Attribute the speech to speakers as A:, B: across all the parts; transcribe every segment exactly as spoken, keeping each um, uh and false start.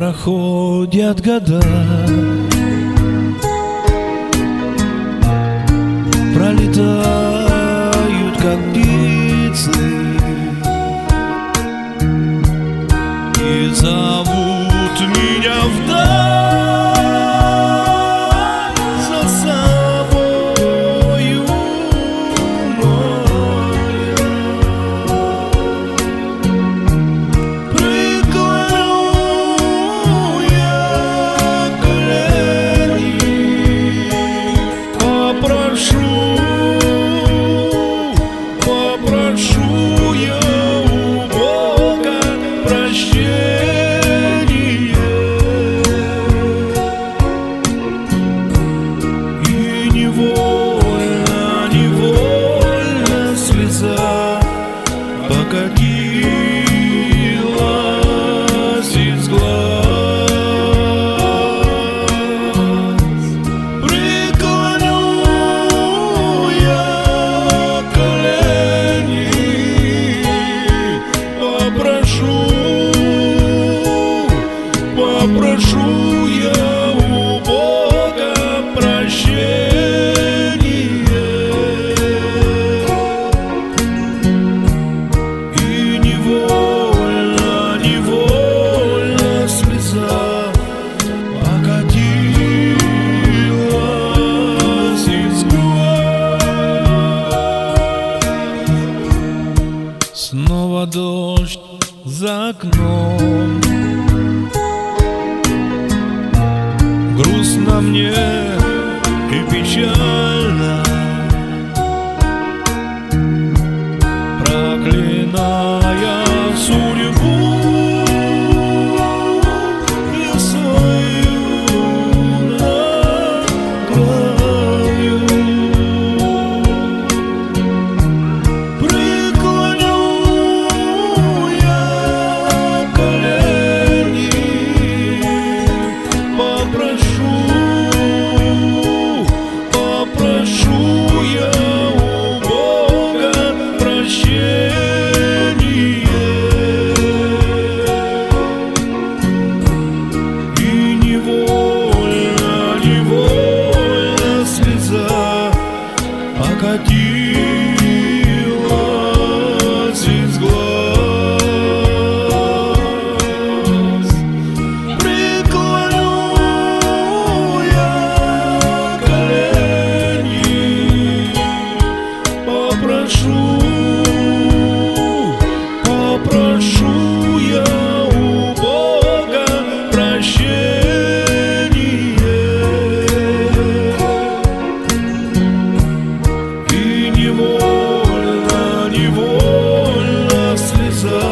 A: проходят года, пролетают как птицы и зовут меня вдаль за собою, моя. Преклоню я колени, попрошу, попрошу я у Бога прощения. И невольно, невольно слеза покатилась из глаз. Преклоню я колени, попрошу, попрошу я у Бога прощения. И невольно, невольно слеза покатилась из глаз. Снова дождь за окном, грустно мне и печально, проклиная судьбу, я свою накраю. Преклоню я колени, попрошу, попрошу я у Бога прощения. И невольно, невольно слеза покатилась из глаз. Преклоню я колени, попрошу, попрошу я у Бога прощения. И невольно, невольно слеза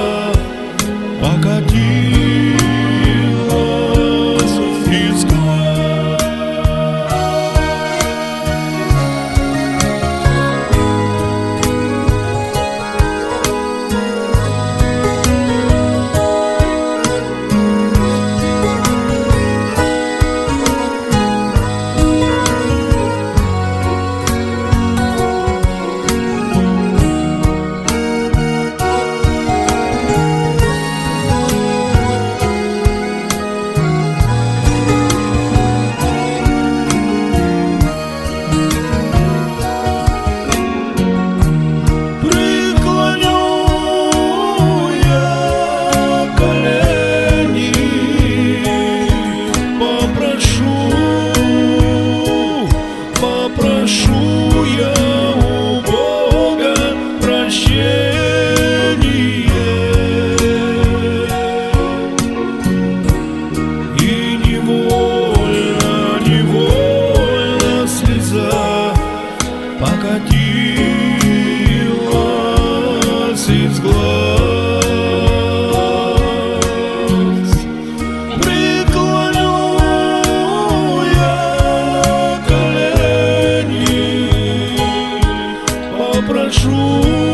A: покатилась из глаз. Преклоню я колени, попрошу, попрошу я у Бога прощения. И невольно, невольно слеза покатилась из глаз. Преклоню я колени, попрошу,